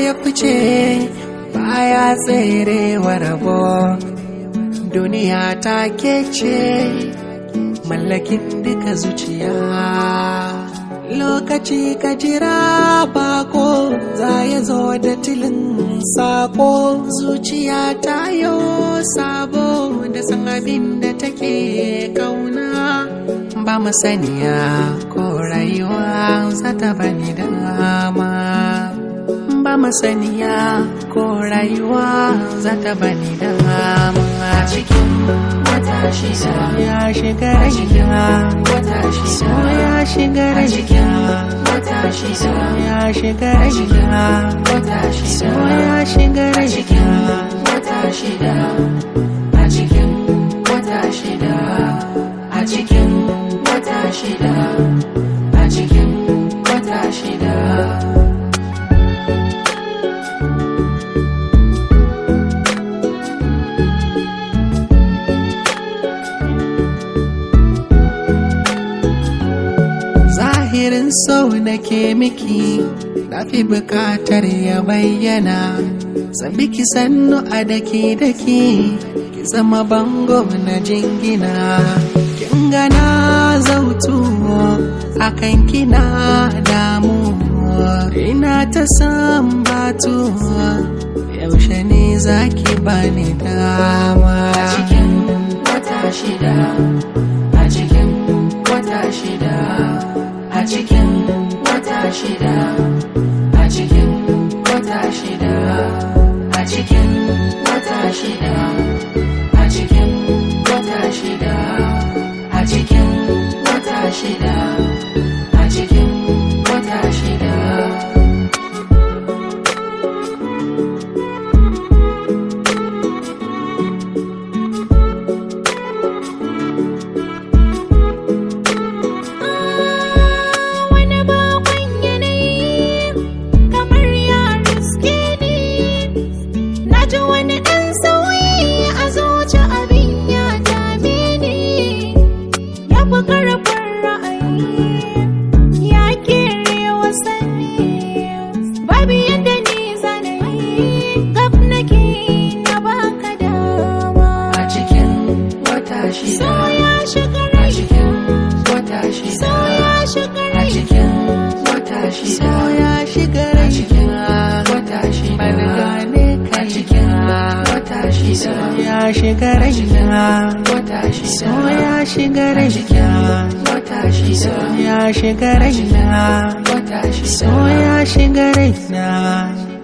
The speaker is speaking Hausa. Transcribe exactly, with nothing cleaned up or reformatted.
ya fice baya tserewa rabo. Duniya ta kece mallakin duka zuciya. Lokaci ka jira bako za ya zo da tilin sako. Zuciya ta yo sabo da san abin da take kauna. Ba masaniya ko rayuwa za ta bani dama. Ba masaniya ko rayuwa za ta bani dama. A cikin wata shida ya shiga raina, wata shida ya shiga raina, wata shida ya shiga raina, wata shida ya shiga raina, wata shida. A cikin wata shida, a cikin wata shida, a cikin wata shida. Zahirin sau nake miki, na fi bukatar ya bayyana. Sabi ki sannu a daki daki, ki zama bango na jingina. Kin gana zautu akan kina damu, ina ta san batu. Yaushe ne zaki bani dama? A cikin wata shida, a cikin wata shida, a cikin wata shida, a cikin wata shida, a cikin wata shida, a cikin wata shida, a cikin wata shida, a cikin wata shida. So ya shiga rai, a cikin wata shida, so ya shiga rai, a cikin wata shida, so ya shiga rai, a cikin wata shida, bargane ka cikin wata shida, so ya shiga rai, wata shida, so ya shiga rai, wata shida, so ya shiga rai, wata shida, so ya shiga rai na.